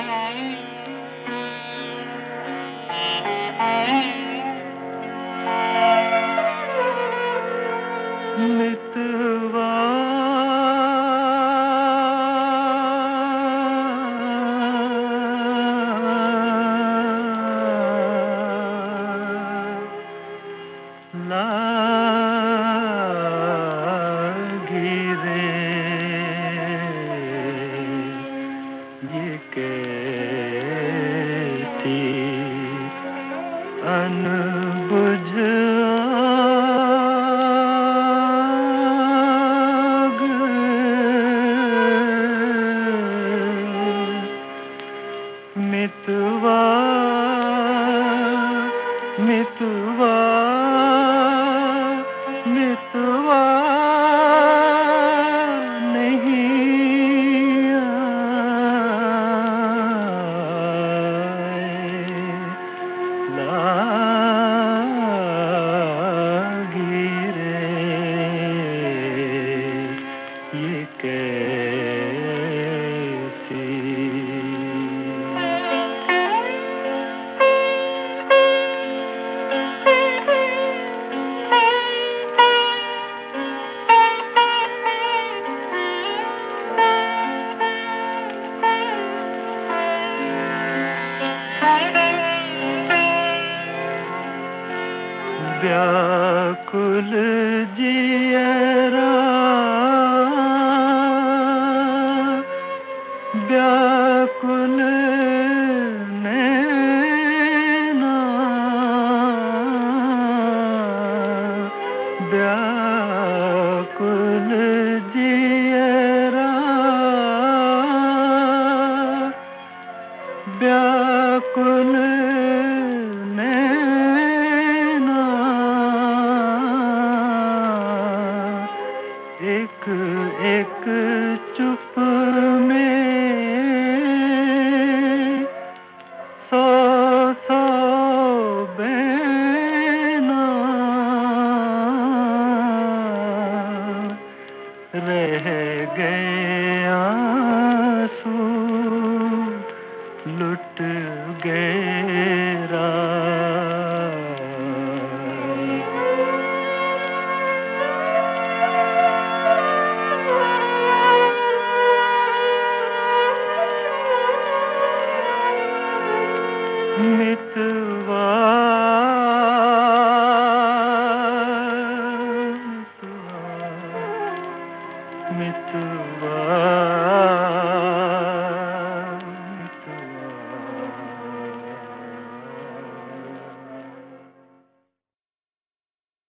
मितवा लागी रे ये कैसी अनबुझ आग मितवा मितवा मितवा नहीं आए लागी रे ये कैसी व्याकुल जियरा व्याकुल नैना व्याकुल जियरा व्याकुल नैना एक एक चुप में सौ सौ बैना रह गए आंसू लुट गए राग मितवा मितवा